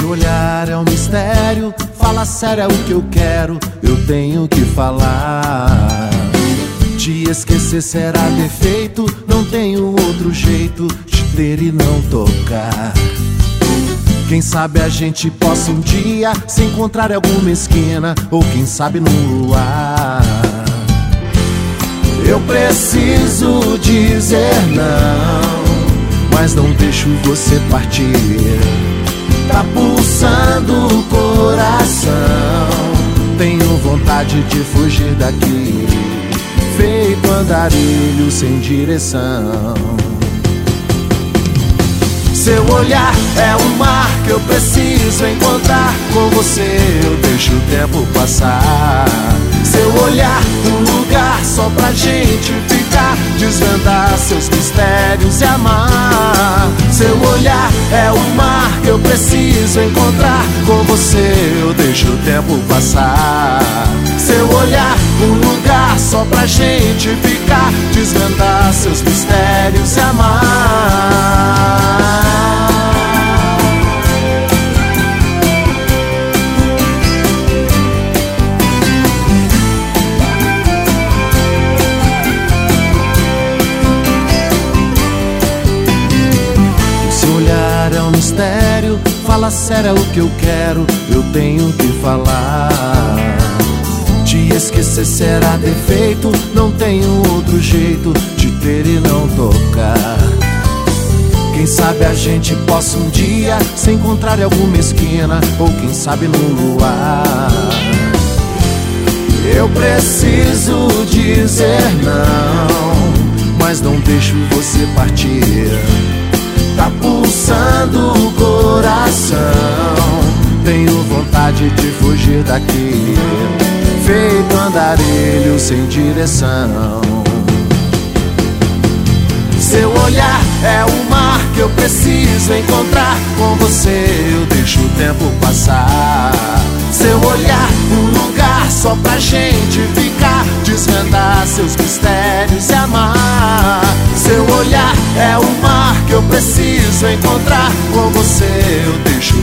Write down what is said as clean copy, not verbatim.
olhar é um mistério, fala sério é o que eu quero, eu tenho que falar. Te esquecer será defeito, não tenho outro jeito de ter e não tocar. Quem sabe a gente possa um dia se encontrar em alguma esquina, ou quem sabe num luar. Eu preciso dizer não, mas não deixo você partir. Tá pulsando o coração, tenho vontade de fugir daqui, feito andarilho sem direção. Seu olhar é um mar que eu preciso encontrar. Com você eu deixo o tempo passar. Seu olhar, um lugar só pra gente ficar, desvendar seus mistérios e amar. Seu olhar é um mar que eu preciso encontrar. Com você eu deixo o tempo passar. Seu olhar, um lugar só pra gente ficar, desvendar seus mistérios e amar. É um mistério, fala sério é o que eu quero, eu tenho que falar. Te esquecer será defeito, não tenho outro jeito de ter e não tocar. Quem sabe a gente possa um dia se encontrar em alguma esquina, ou quem sabe num luar. Eu preciso dizer não, mas não deixo você partir. Tá pulsando o coração, tenho vontade de fugir daqui, feito andarilho sem direção. Seu olhar é o mar que eu preciso encontrar. Com você eu deixo o tempo passar. Seu olhar, um lugar só pra gente ficar, desvendar seus mistérios e amar. Seu olhar é o mar que eu preciso encontrar. Com você eu deixo o